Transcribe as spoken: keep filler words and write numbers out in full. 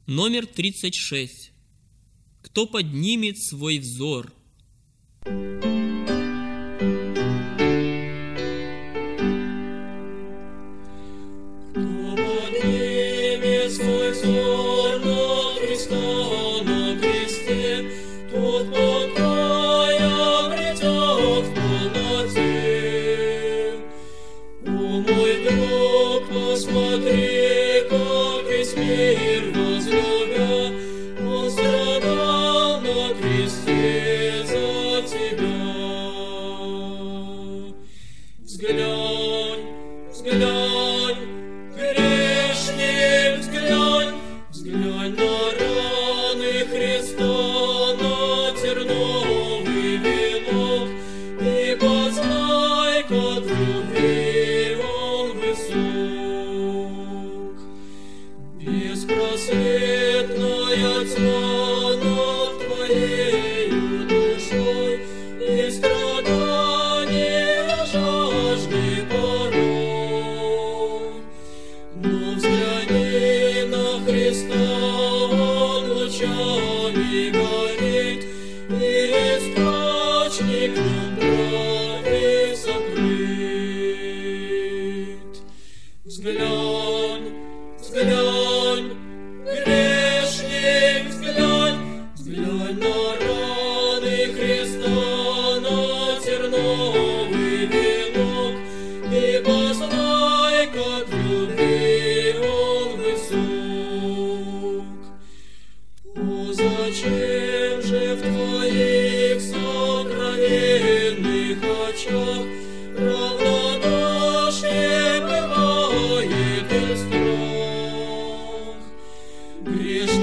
Номер тридцать шесть. Кто поднимет свой взор? Свой взор на Христа, на кресте, тот покой обретет в полноте. О, мой друг, посмотри, как весь мир возлюбя, Он страдал на кресте за тебя. Взглянь, взглянь, грешник, взглянь, взглянь на раны Христа, на терновый венок, и познай, как в любви Он высок. Беспросветная тьма над твоею душой, и страдания жажды порой. Но взгляни на Христа, Он лучами горит, и источник нам правды сокрыт. Взглянь, взглянь, грешник, взглянь, взглянь на раны Христа, на терновый венок, и познай, как в любви Он высок. О, зачем же в твоих сокровенных очах равнодушие бывает и страх? Грешник